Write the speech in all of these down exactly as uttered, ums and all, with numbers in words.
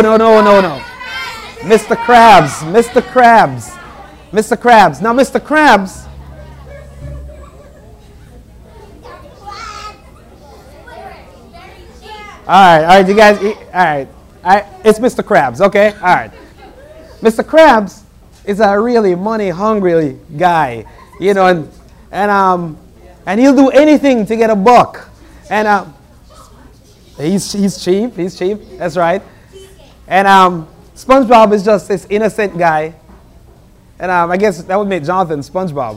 No, no, no, no, no. Mister Krabs. Mister Krabs. Mister Krabs. Now, Mister Krabs. All right, all right, you guys. All right, all right. It's Mister Krabs, okay? All right. Mister Krabs is a really money-hungry guy, you know, and and um and he'll do anything to get a buck, and um he's he's cheap, he's cheap. That's right. And um SpongeBob is just this innocent guy, and um I guess that would make Jonathan SpongeBob.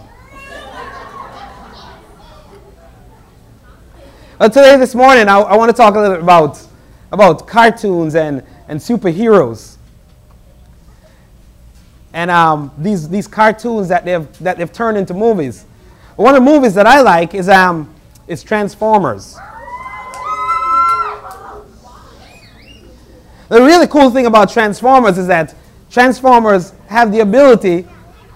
But today, this morning, I, I want to talk a little bit about about cartoons and and superheroes. And um, these these cartoons that they've that they've turned into movies. One of the movies that I like is um is Transformers. The really cool thing about Transformers is that Transformers have the ability.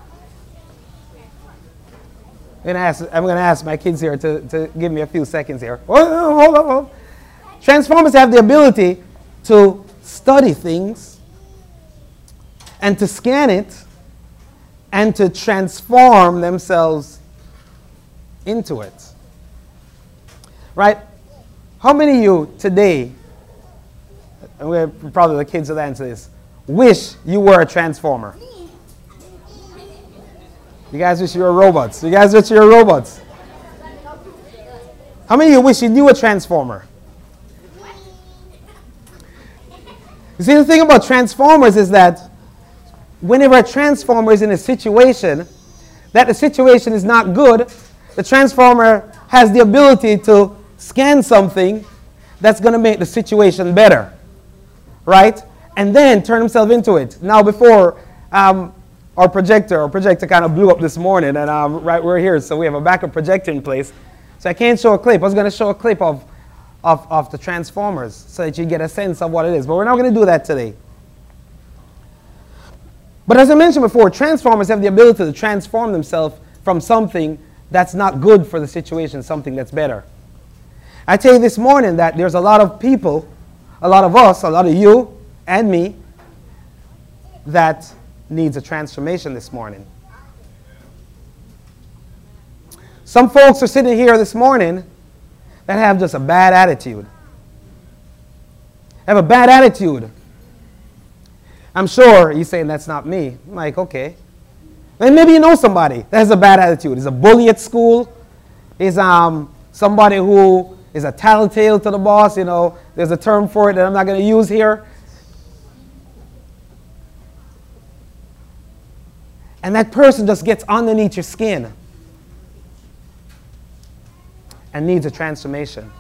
I'm gonna ask, I'm gonna ask my kids here to, to give me a few seconds here. Oh, hold on, hold on. Transformers have the ability to study things, and to scan it, and to transform themselves into it. Right? How many of you today, and we're probably the kids will answer this, wish you were a transformer? You guys wish you were robots? You guys wish you were robots? How many of you wish you knew a transformer? You see, the thing about Transformers is that whenever a transformer is in a situation that the situation is not good, the transformer has the ability to scan something that's going to make the situation better, right? And then turn himself into it. Now, before um, our projector, our projector kind of blew up this morning, and um, right, we're here, so we have a backup projector in place. So I can't show a clip. I was going to show a clip of, of, of the Transformers so that you get a sense of what it is, but we're not going to do that today. But as I mentioned before, Transformers have the ability to transform themselves from something that's not good for the situation, something that's better. I tell you this morning that there's a lot of people, a lot of us, a lot of you and me, that needs a transformation this morning. Some folks are sitting here this morning that have just a bad attitude. Have a bad attitude. I'm sure you're saying that's not me. I'm like, okay. And maybe you know somebody that has a bad attitude. Is a bully at school. Is um somebody who is a tattletale to the boss. You know, there's a term for it that I'm not going to use here. And that person just gets underneath your skin and needs a transformation.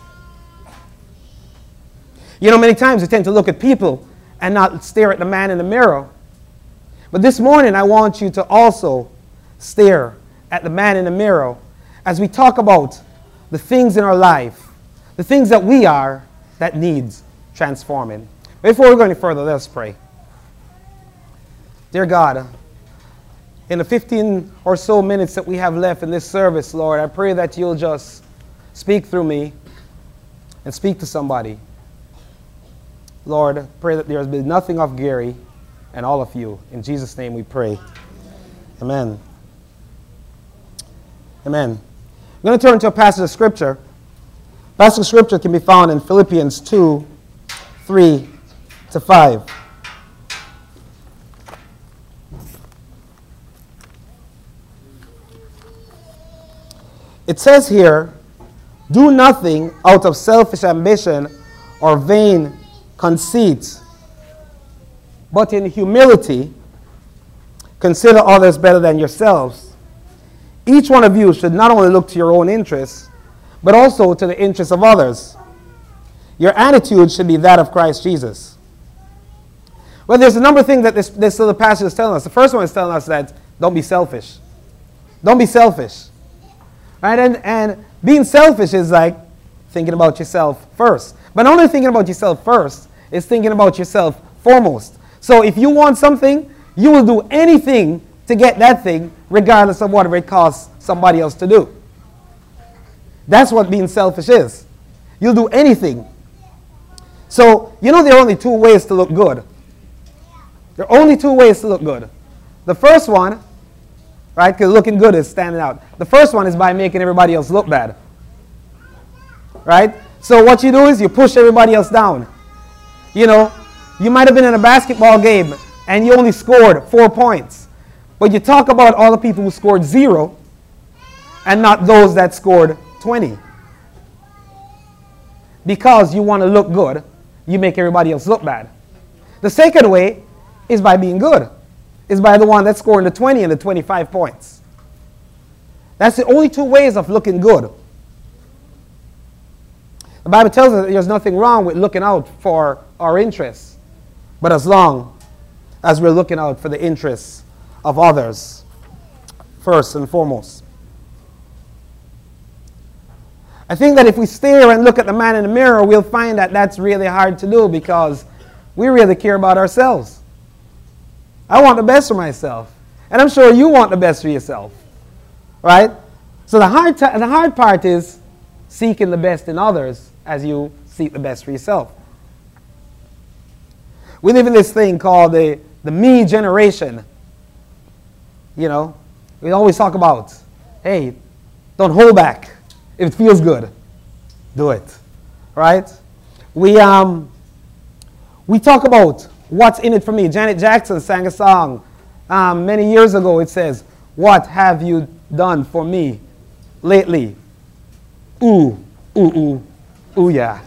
You know, many times we tend to look at people and not stare at the man in the mirror. But this morning, I want you to also stare at the man in the mirror as we talk about the things in our life, the things that we are that needs transforming. Before we go any further, let us pray. Dear God, in the fifteen or so minutes that we have left in this service, Lord, I pray that you'll just speak through me and speak to somebody. Lord, I pray that there's been nothing of Gary and all of you. In Jesus' name we pray. Amen. Amen. I'm going to turn to a passage of Scripture. Passage of Scripture can be found in Philippians two, three to five. It says here, do nothing out of selfish ambition or vain conceit, but in humility consider others better than yourselves. Each one of you should not only look to your own interests, but also to the interests of others. Your attitude should be that of Christ Jesus. Well, there's a number of things that this, this little passage is telling us. The first one is telling us that don't be selfish. Don't be selfish. Right? And, and being selfish is like thinking about yourself first. But not only thinking about yourself first, it's thinking about yourself foremost. So if you want something, you will do anything to get that thing, regardless of whatever it costs somebody else to do. That's what being selfish is. You'll do anything. So, you know there are only two ways to look good. There are only two ways to look good. The first one, right, because looking good is standing out. The first one is by making everybody else look bad. Right? So what you do is you push everybody else down. You know, you might have been in a basketball game and you only scored four points. But you talk about all the people who scored zero and not those that scored twenty. Because you want to look good, you make everybody else look bad. The second way is by being good. Is by the one that's scoring the twenty and the twenty-five points. That's the only two ways of looking good. The Bible tells us that there's nothing wrong with looking out for our interests, but as long as we're looking out for the interests of others, first and foremost. I think that if we stare and look at the man in the mirror, we'll find that that's really hard to do because we really care about ourselves. I want the best for myself, and I'm sure you want the best for yourself, right? So the hard, t- the hard part is seeking the best in others as you seek the best for yourself. We live in this thing called the, the me generation. You know, we always talk about, hey, don't hold back. If it feels good, do it, right? We, um, we talk about what's in it for me. Janet Jackson sang a song um, many years ago. It says, what have you done for me lately? Ooh, ooh, ooh, ooh, yeah.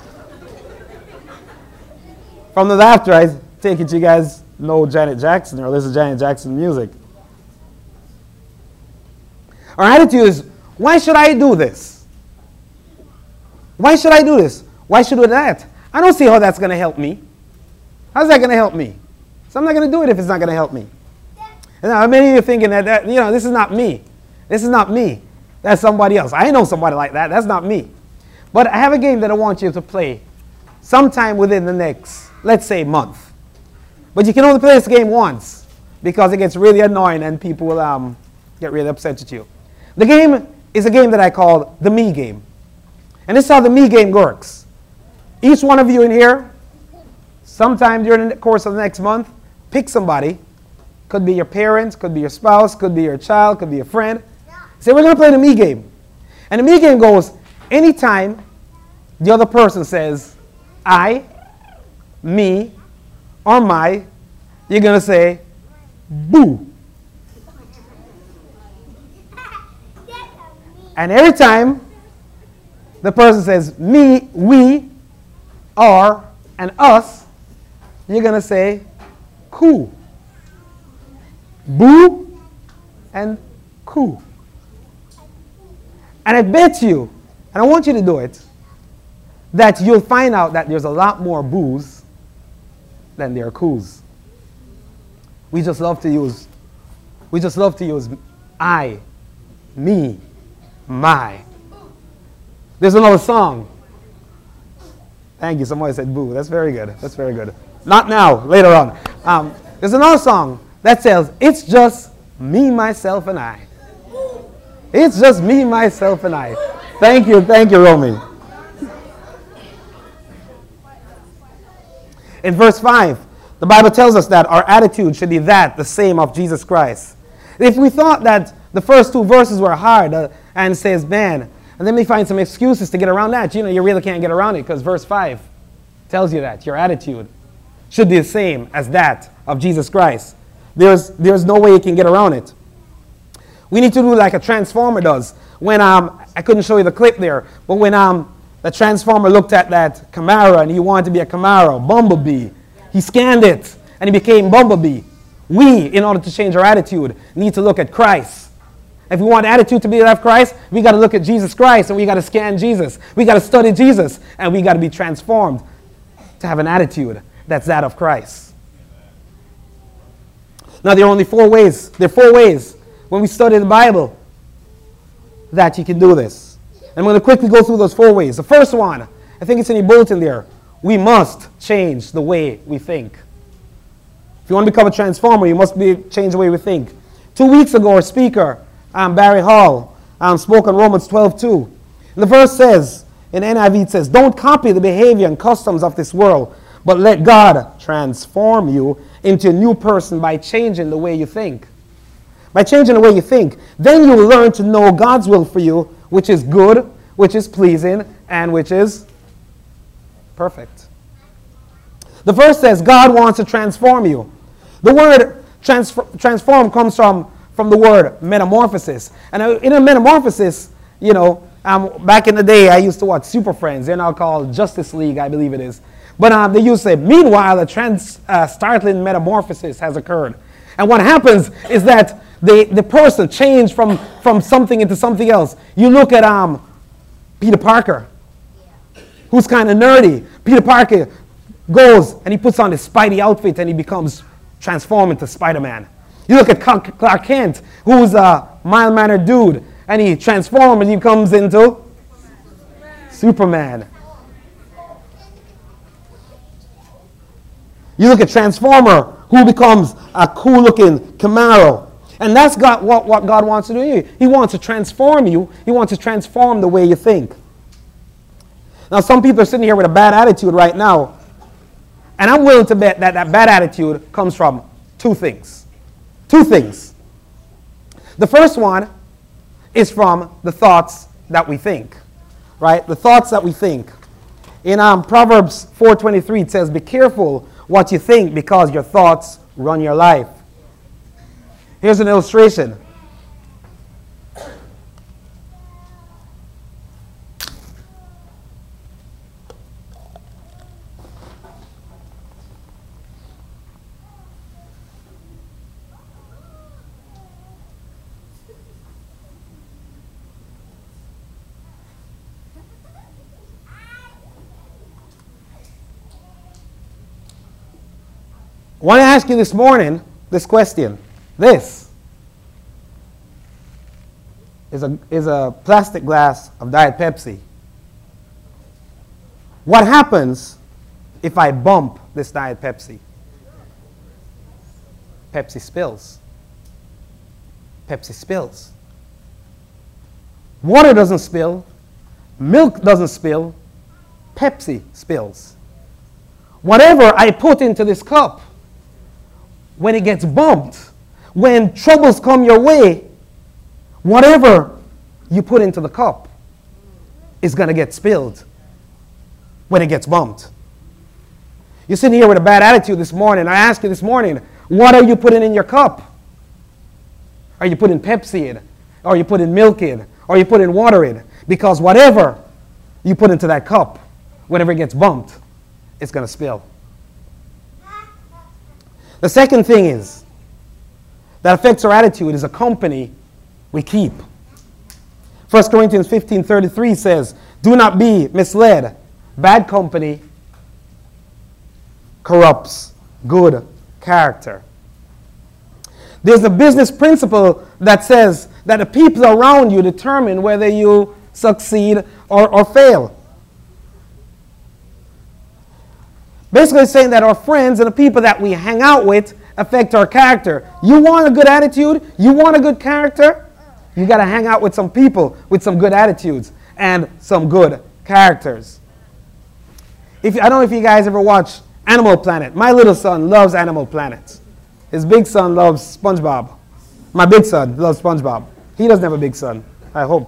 From the laughter, I take it you guys know Janet Jackson or listen to Janet Jackson music. Our attitude is, why should I do this? Why should I do this? Why should I do that? I don't see how that's going to help me. How's that going to help me? So I'm not going to do it if it's not going to help me. And now many of you are thinking that, that, you know, this is not me. This is not me. That's somebody else. I know somebody like that. That's not me. But I have a game that I want you to play sometime within the next, let's say, month. But you can only play this game once because it gets really annoying and people will um, get really upset at you. The game is a game that I call the me game. And this is how the me game works. Each one of you in here, sometime during the course of the next month, pick somebody. Could be your parents, could be your spouse, could be your child, could be a friend. Say, we're going to play the me game. And the me game goes, anytime the other person says, I, me, or my, you're going to say, boo. And every time the person says me, we, or, and us, you're going to say cool. Boo and cool. And I bet you, and I want you to do it, that you'll find out that there's a lot more boos than there are coos. We just love to use, we just love to use I, me, my. There's another song. Thank you. Somebody said boo. That's very good. That's very good. Not now. Later on. Um, there's another song that says, it's just me, myself, and I. It's just me, myself, and I. Thank you. Thank you, Romy. In verse five, the Bible tells us that our attitude should be that, the same of Jesus Christ. If we thought that the first two verses were hard uh, and says, man, and then we find some excuses to get around that. You know, you really can't get around it because verse five tells you that your attitude should be the same as that of Jesus Christ. There's, there's no way you can get around it. We need to do like a transformer does. When um, I couldn't show you the clip there, but when um, the transformer looked at that Camaro and he wanted to be a Camaro, Bumblebee, he scanned it and he became Bumblebee. We, in order to change our attitude, need to look at Christ. If we want attitude to be like Christ, we got to look at Jesus Christ and we got to scan Jesus. We got to study Jesus and we got to be transformed to have an attitude that's that of Christ. Now there are only four ways. There are four ways when we study the Bible that you can do this. And I'm going to quickly go through those four ways. The first one, I think it's in your bulletin there. We must change the way we think. If you want to become a transformer, you must be, change the way we think. Two weeks ago, our speaker, Um, Barry Hall, um, spoke on Romans twelve two. The verse says In N I V it says, don't copy the behavior and customs of this world, but let God transform you into a new person by changing the way you think. By changing the way you think, then you will learn to know God's will for you, which is good, which is pleasing, and which is perfect. The verse says God wants to transform you. The word transfer, transform comes from, from the word metamorphosis. And in a metamorphosis, you know, um, back in the day, I used to watch Super Friends. They're now called Justice League, I believe it is. But um, they used to say, meanwhile, a trans, uh, startling metamorphosis has occurred. And what happens is that the, the person changed from, from something into something else. You look at um, Peter Parker, who's kind of nerdy. Peter Parker goes and he puts on his Spidey outfit and he becomes transformed into Spider-Man. You look at Clark Kent, who's a mild-mannered dude, and he transforms and he comes into Superman. You look at Transformer, who becomes a cool-looking Camaro. And that's God, what, what God wants to do here. He wants to transform you. He wants to transform the way you think. Now, some people are sitting here with a bad attitude right now. And I'm willing to bet that that bad attitude comes from two things. Two things. The first one is from the thoughts that we think. Right? The thoughts that we think. In um, Proverbs four twenty-three, it says, be careful what you think because your thoughts run your life. Here's an illustration. I want to ask you this morning this question. This is a, is a plastic glass of Diet Pepsi. What happens if I bump this Diet Pepsi? Pepsi spills. Pepsi spills. Water doesn't spill. Milk doesn't spill. Pepsi spills. Whatever I put into this cup, when it gets bumped, when troubles come your way, whatever you put into the cup is going to get spilled when it gets bumped. You're sitting here with a bad attitude this morning. I ask you this morning, what are you putting in your cup? Are you putting Pepsi in? Are you putting milk in? Or are you putting water in? Because whatever you put into that cup, whenever it gets bumped, it's going to spill. The second thing is, that affects our attitude is a company we keep. First Corinthians fifteen thirty-three says, do not be misled. Bad company corrupts good character. There's a business principle that says that the people around you determine whether you succeed or, or fail. Basically saying that our friends and the people that we hang out with affect our character. You want a good attitude? You want a good character? You got to hang out with some people with some good attitudes and some good characters. If I don't know if you guys ever watch Animal Planet. My little son loves Animal Planet. His big son loves SpongeBob. My big son loves SpongeBob. He doesn't have a big son, I hope.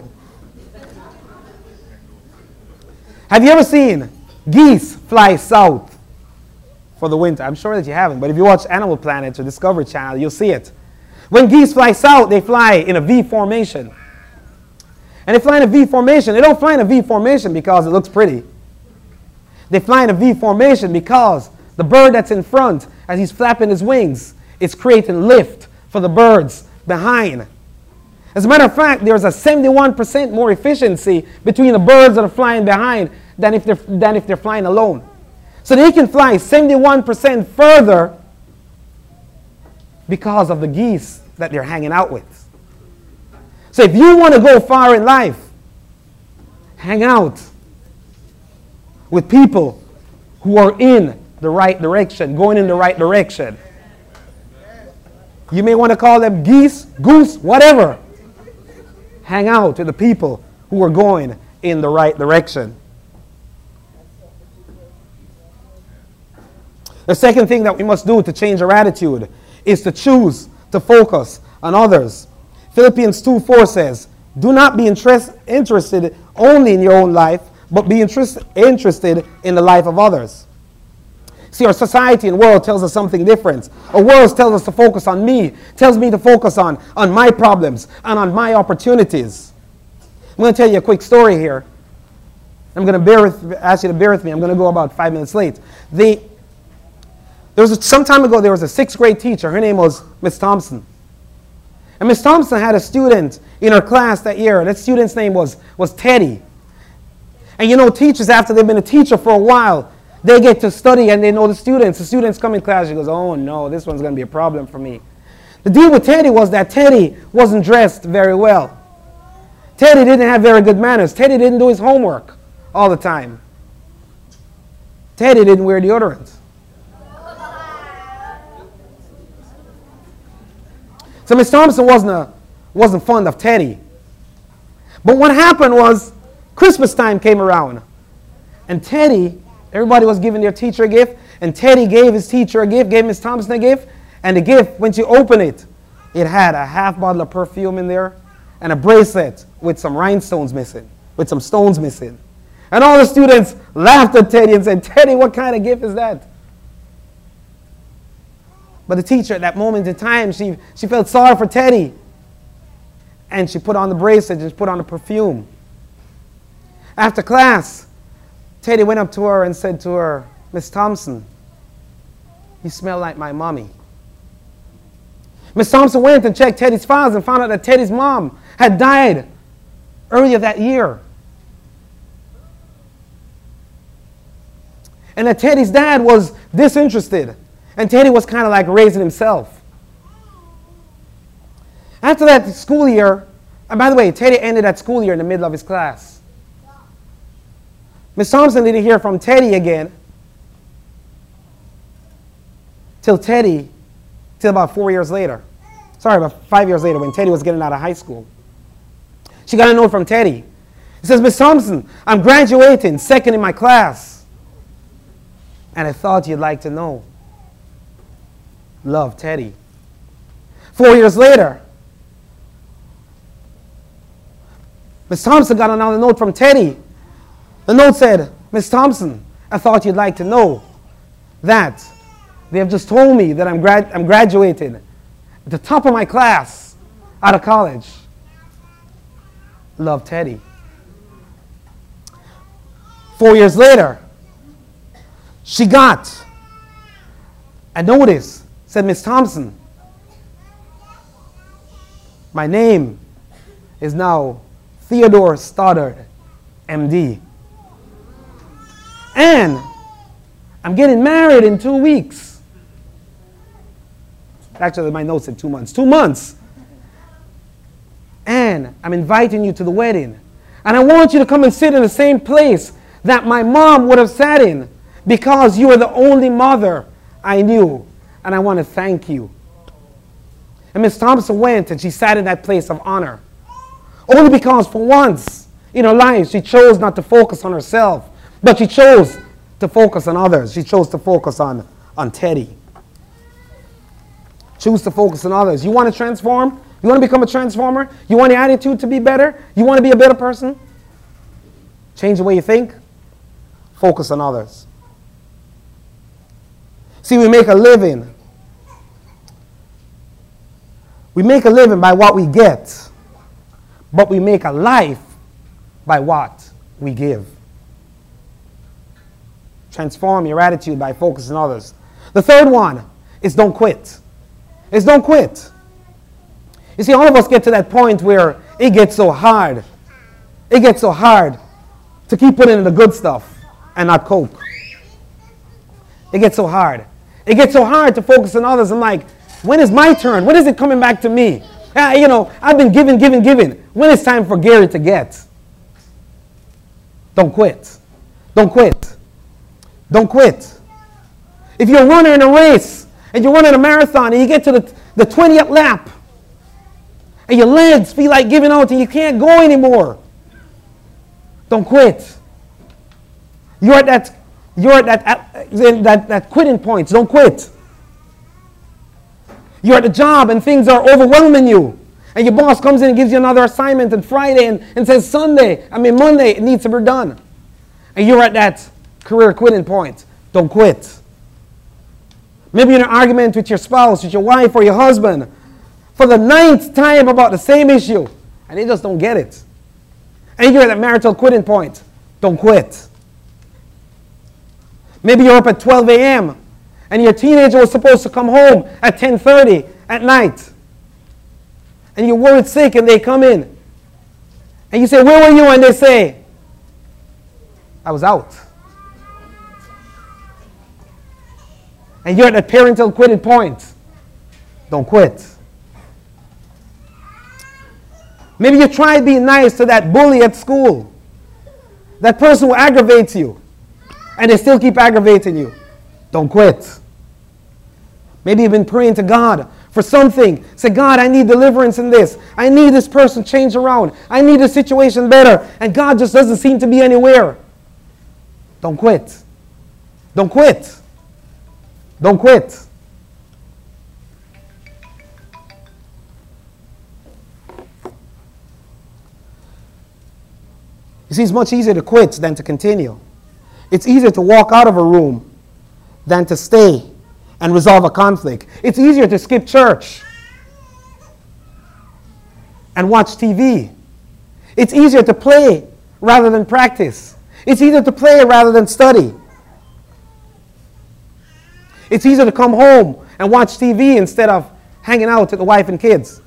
Have you ever seen geese fly south for the winter? I'm sure that you haven't, but if you watch Animal Planet or Discovery Channel, you'll see it. When geese fly south, they fly in a V formation. And they fly in a V formation. They don't fly in a V formation because it looks pretty. They fly in a V formation because the bird that's in front, as he's flapping his wings, is creating lift for the birds behind. As a matter of fact, there's a seventy-one percent more efficiency between the birds that are flying behind than if they're, than if they're flying alone. So they can fly seventy-one percent further because of the geese that they're hanging out with. So if you want to go far in life, hang out with people who are in the right direction, going in the right direction. You may want to call them geese, goose, whatever. Hang out with the people who are going in the right direction. The second thing that we must do to change our attitude is to choose to focus on others. Philippians two four says, do not be interest, interested only in your own life, but be interest, interested in the life of others. See, our society and world tells us something different. Our world tells us to focus on me, tells me to focus on, on my problems and on my opportunities. I'm going to tell you a quick story here. I'm going to bear with, ask you to bear with me. I'm going to go about five minutes late. The, there was a, some time ago, there was a sixth grade teacher. Her name was Miss Thompson. And Miss Thompson had a student in her class that year. That student's name was, was Teddy. And you know, teachers, after they've been a teacher for a while, they get to study and they know the students. The students come in class, she goes, oh no, this one's going to be a problem for me. The deal with Teddy was that Teddy wasn't dressed very well. Teddy didn't have very good manners. Teddy didn't do his homework all the time. Teddy didn't wear deodorant. So Miss Thompson wasn't, a, wasn't fond of Teddy. But what happened was Christmas time came around. And Teddy, everybody was giving their teacher a gift. And Teddy gave his teacher a gift, gave Miss Thompson a gift. And the gift, when she opened it, it had a half bottle of perfume in there and a bracelet with some rhinestones missing, with some stones missing. And all the students laughed at Teddy and said, Teddy, what kind of gift is that? But the teacher at that moment in time, she, she felt sorry for Teddy. And she put on the bracelet and she put on the perfume. After class, Teddy went up to her and said to her, Miss Thompson, you smell like my mommy. Miss Thompson went and checked Teddy's files and found out that Teddy's mom had died earlier that year. And that Teddy's dad was disinterested. And Teddy was kind of like raising himself. After that school year, and by the way, Teddy ended that school year in the middle of his class. Miss Thompson didn't hear from Teddy again till Teddy, till about four years later. Sorry, about five years later when Teddy was getting out of high school. She got a note from Teddy. It says, Miss Thompson, I'm graduating, second in my class. And I thought you'd like to know. Love, Teddy. Four years later, Miss Thompson got another note from Teddy. The note said, Miss Thompson, I thought you'd like to know that they have just told me that I'm, grad I'm graduating at the top of my class out of college. Love, Teddy. Four years later, she got a notice. Said, Miss Thompson, my name is now Theodore Stoddard, M D. And I'm getting married in two weeks. Actually, my note said two months. Two months. And I'm inviting you to the wedding. And I want you to come and sit in the same place that my mom would have sat in because you are the only mother I knew. And I want to thank you. And Miss Thompson went and she sat in that place of honor. Only because for once in her life she chose not to focus on herself, but she chose to focus on others. She chose to focus on, on Teddy. Choose to focus on others. You want to transform? You want to become a transformer? You want your attitude to be better? You want to be a better person? Change the way you think? Focus on others. See, we make a living. We make a living by what we get, but we make a life by what we give. Transform your attitude by focusing on others. The third one is don't quit. Is don't quit. You see, all of us get to that point where it gets so hard. It gets so hard to keep putting in the good stuff and not cope. It gets so hard. It gets so hard to focus on others. I'm like, when is my turn? When is it coming back to me? Uh, you know, I've been giving, giving, giving. When is time for Gary to get? Don't quit. Don't quit. Don't quit. If you're a runner in a race and you're running a marathon and you get to the, the twentieth lap and your legs feel like giving out and you can't go anymore, don't quit. You're at that You're at that, at, that, that quitting point. Don't quit. You're at the job and things are overwhelming you. And your boss comes in and gives you another assignment on Friday and, and says Sunday, I mean Monday, it needs to be done. And you're at that career quitting point. Don't quit. Maybe you're in an argument with your spouse, with your wife or your husband for the ninth time about the same issue. And they just don't get it. And you're at that marital quitting point. Don't quit. Maybe you're up at twelve a.m. and your teenager was supposed to come home at ten thirty at night. And you're worried sick and they come in. And you say, where were you? And they say, I was out. And you're at that parental quitting point. Don't quit. Maybe you tried being nice to that bully at school. That person who aggravates you. And they still keep aggravating you. Don't quit. Maybe you've been praying to God for something. Say, God, I need deliverance in this. I need this person changed around. I need the situation better. And God just doesn't seem to be anywhere. Don't quit. Don't quit. Don't quit. You see, it's much easier to quit than to continue. It's easier to walk out of a room than to stay and resolve a conflict. It's easier to skip church and watch T V. It's easier to play rather than practice. It's easier to play rather than study. It's easier to come home and watch T V instead of hanging out with the wife and kids.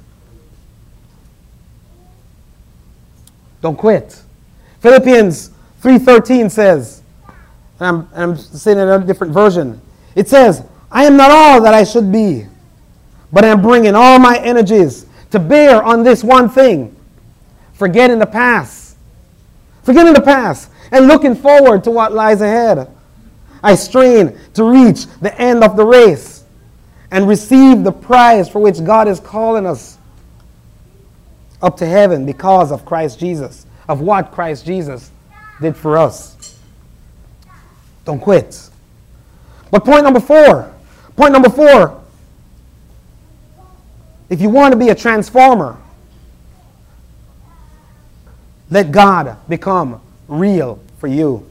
Don't quit. Philippians three thirteen says, and I'm, and I'm saying it in a different version. It says, I am not all that I should be, but I am bringing all my energies to bear on this one thing, forgetting the past. Forgetting the past and looking forward to what lies ahead. I strain to reach the end of the race and receive the prize for which God is calling us up to heaven because of Christ Jesus, of what Christ Jesus did for us. Don't quit. But point number four, point number four, if you want to be a transformer, let God become real for you.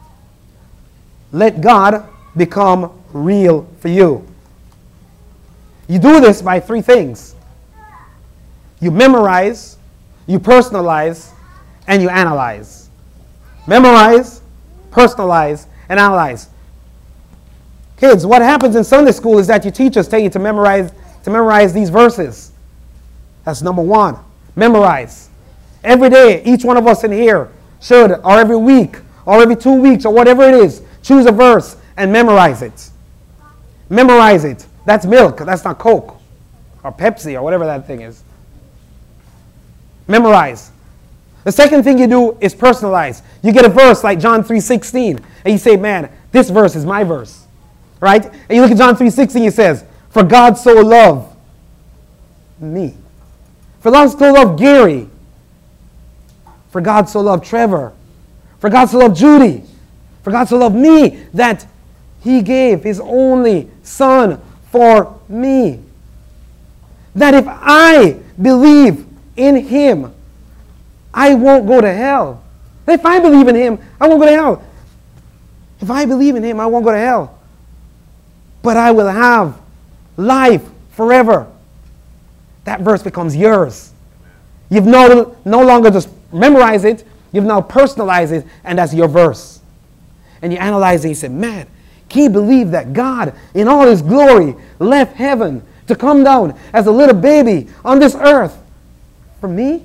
Let God become real for you. You do this by three things. You memorize, you personalize, and you analyze. Memorize, personalize, and analyze. Kids, what happens in Sunday school is that your teachers tell you to memorize, to memorize these verses. That's number one. Memorize. Every day, each one of us in here should, or every week, or every two weeks, or whatever it is, choose a verse and memorize it. Memorize it. That's milk. That's not Coke or Pepsi or whatever that thing is. Memorize. The second thing you do is personalize. You get a verse like John three sixteen and you say, man, this verse is my verse. Right? And you look at John three sixteen, it says, for God so loved me. For God so loved Gary. For God so loved Trevor. For God so loved Judy. For God so loved me that he gave his only son for me. That if I believe in him, I won't go to hell. If I believe in him, I won't go to hell. If I believe in him, I won't go to hell. But I will have life forever. That verse becomes yours. You've no, no longer just memorized it, you've now personalized it, and that's your verse. And you analyze it and you say, man, can you believe that God, in all his glory, left heaven to come down as a little baby on this earth for me?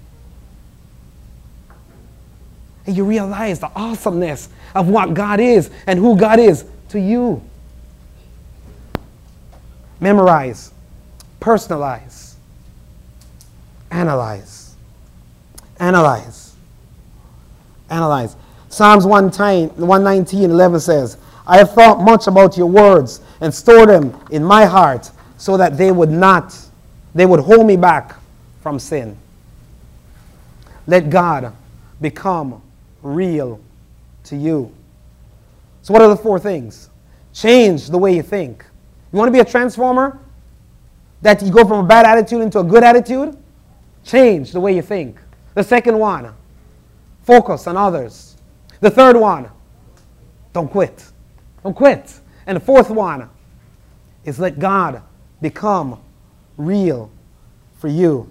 And you realize the awesomeness of what God is and who God is to you. Memorize, personalize, analyze, analyze, analyze. Psalms one nineteen, eleven says, I have thought much about your words and stored them in my heart so that they would not, they would hold me back from sin. Let God become real to you. So what are the four things? Change the way you think. You want to be a transformer? That you go from a bad attitude into a good attitude? Change the way you think. The second one, focus on others. The third one, don't quit. Don't quit. And the fourth one is let God become real for you.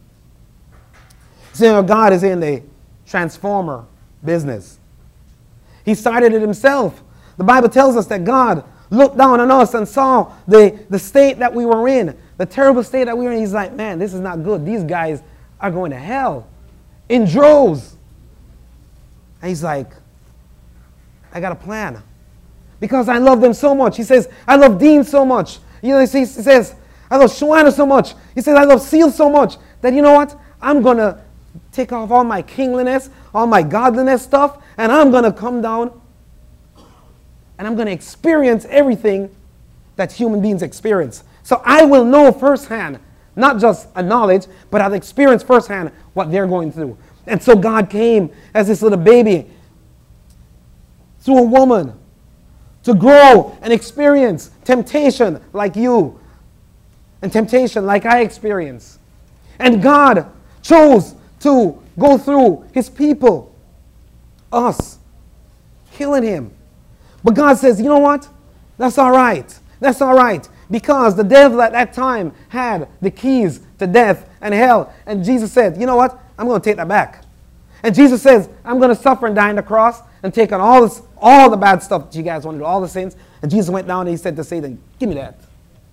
See, God is in the transformer business. He started it himself. The Bible tells us that God looked down on us and saw the, the state that we were in, the terrible state that we were in. He's like, man, this is not good. These guys are going to hell in droves. And he's like, I got a plan. Because I love them so much. He says, I love Dean so much. You know, he says, I love Shawana so much. He says, I love Seal so much that, you know what? I'm going to take off all my kingliness, all my godliness stuff, and I'm going to come down and I'm going to experience everything that human beings experience. So I will know firsthand, not just a knowledge, but I'll experience firsthand what they're going through. And so God came as this little baby through a woman to grow and experience temptation like you and temptation like I experience. And God chose to go through his people, us, killing him. But God says, you know what? That's all right. That's all right. Because the devil at that time had the keys to death and hell. And Jesus said, you know what? I'm going to take that back. And Jesus says, I'm going to suffer and die on the cross and take on all this, all the bad stuff that you guys want to do, all the sins. And Jesus went down and he said to Satan, give me that.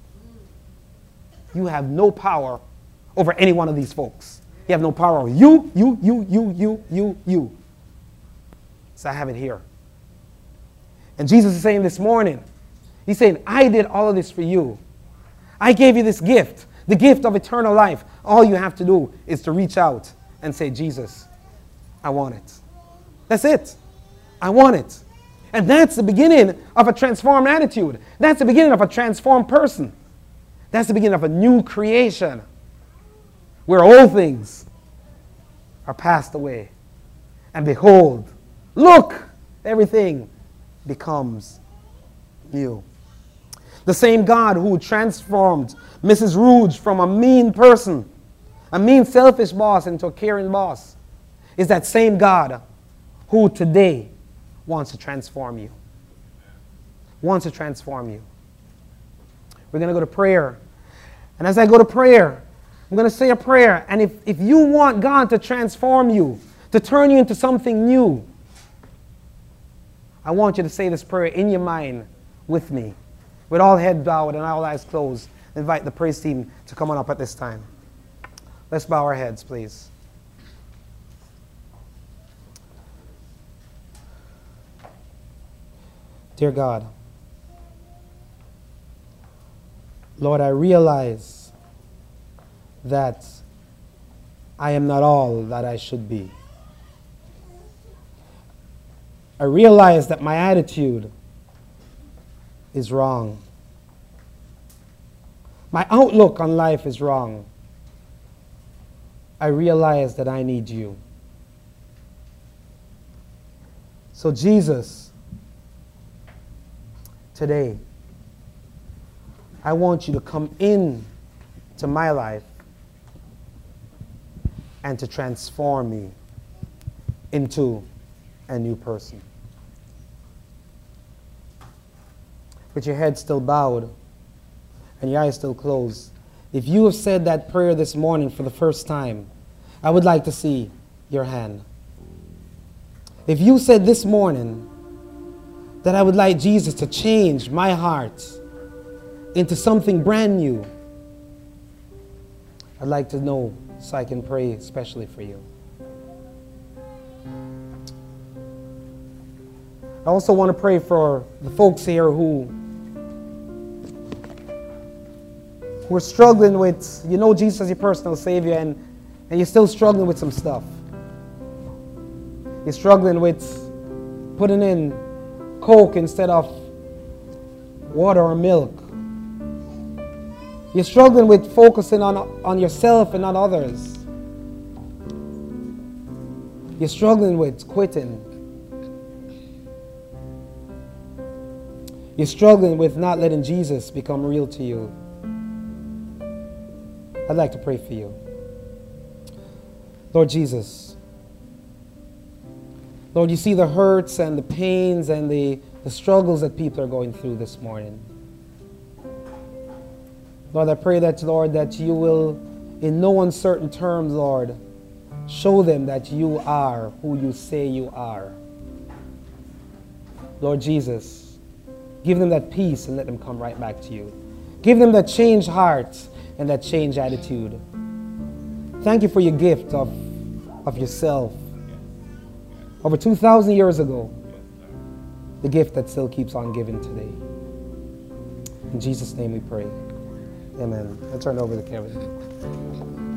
You have no power over any one of these folks. You have no power over you, you, you, you, you, you, you. So I have it here. And Jesus is saying this morning, he's saying, I did all of this for you. I gave you this gift, the gift of eternal life. All you have to do is to reach out and say, Jesus, I want it. That's it. I want it. And that's the beginning of a transformed attitude. That's the beginning of a transformed person. That's the beginning of a new creation where old things are passed away. And behold, look, everything becomes new. The same God who transformed Missus Rouge from a mean person, a mean, selfish boss into a caring boss, is that same God who today wants to transform you. Wants to transform you. We're going to go to prayer. And as I go to prayer, I'm going to say a prayer. And if, if you want God to transform you, to turn you into something new, I want you to say this prayer in your mind with me. With all heads bowed and all eyes closed, invite the praise team to come on up at this time. Let's bow our heads, please. Dear God, Lord, I realize that I am not all that I should be. I realize that my attitude is wrong. My outlook on life is wrong. I realize that I need you. So Jesus, today, I want you to come in to my life and to transform me into a new person. With your head still bowed and your eyes still closed, if you have said that prayer this morning for the first time, I would like to see your hand. If you said this morning that I would like Jesus to change my heart into something brand new, I'd like to know so I can pray especially for you. I also want to pray for the folks here who who are struggling with, you know Jesus as your personal Savior, and, and you're still struggling with some stuff. You're struggling with putting in Coke instead of water or milk. You're struggling with focusing on, on yourself and not others. You're struggling with quitting. You're struggling with not letting Jesus become real to you. I'd like to pray for you. Lord Jesus, Lord, you see the hurts and the pains and the, the struggles that people are going through this morning. Lord, I pray that, Lord, that you will, in no uncertain terms, Lord, show them that you are who you say you are. Lord Jesus, give them that peace and let them come right back to you. Give them that changed heart and that changed attitude. Thank you for your gift of, of yourself. Over two thousand years ago, the gift that still keeps on giving today. In Jesus' name we pray. Amen. I'll turn it over to Kevin.